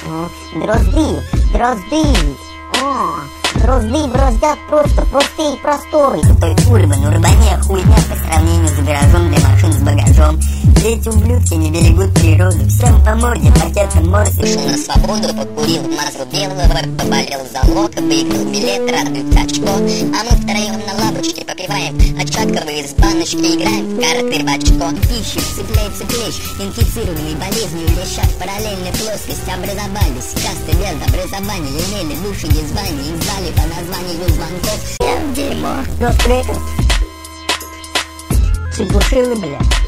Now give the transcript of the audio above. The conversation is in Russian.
Дрозды, дрозды бороздят просто простые просторы. Той урбан, урбания хуйня по сравнению с гаражом для машин с багажом. Эти ублюдки не берегут природу, всем по морде, пакетом морсы. Вышел на свободу, покурил мазу белого, поболел залог, выиграл билет, радует очко. А мы втроем на лавочке попиваем, а чатковые из баночки играем в карты в очко. Ищет, цепляется клещ, инфицированный болезнью лещат параллельной плоскости образовались. Касты без образования имели души без звания, их звали по названию звонков. Я в дерьмо. Что это? Чепушилы, блядь.